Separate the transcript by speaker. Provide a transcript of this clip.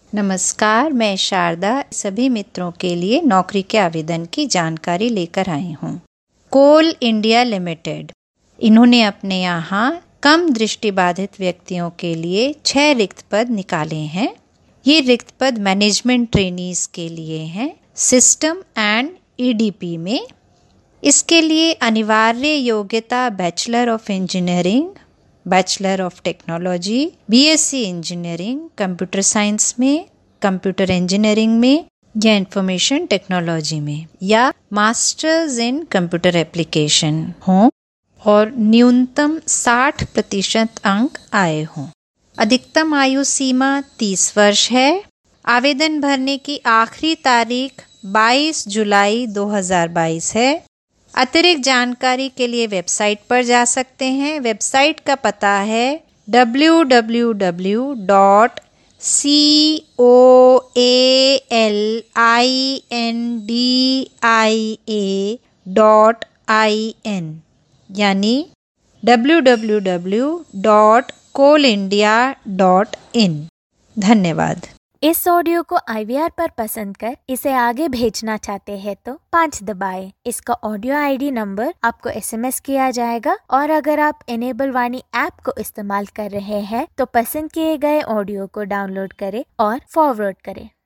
Speaker 1: नमस्कार, मैं शारदा सभी मित्रों के लिए नौकरी के आवेदन की जानकारी लेकर आई हूँ। कोल इंडिया लिमिटेड, इन्होंने अपने यहाँ कम दृष्टिबाधित व्यक्तियों के लिए 6 रिक्त पद निकाले हैं। ये रिक्त पद मैनेजमेंट ट्रेनीज के लिए हैं, सिस्टम एंड ईडीपी में। इसके लिए अनिवार्य योग्यता bachelor of engineering, bachelor of technology, BSc engineering, computer science में, कंप्यूटर इंजीनियरिंग में या इंफॉर्मेशन टेक्नोलॉजी में, या मास्टर्स इन कंप्यूटर एप्लीकेशन हो और न्यूनतम 60% अंक आए हों। अधिकतम आयु सीमा 30 वर्ष है। आवेदन भरने की आखिरी तारीख 22 जुलाई 2022 है। अतिरिक्त जानकारी के लिए वेबसाइट पर जा सकते हैं। वेबसाइट का पता है www.coalindia.in, यानी www.coalindia.in। धन्यवाद।
Speaker 2: इस ऑडियो को IVR पर पसंद कर इसे आगे भेजना चाहते हैं तो 5 दबाएं। इसका ऑडियो ID नंबर आपको SMS किया जाएगा और अगर आप इनेबल वाणी ऐप को इस्तेमाल कर रहे हैं तो पसंद किए गए ऑडियो को डाउनलोड करें और फॉरवर्ड करें।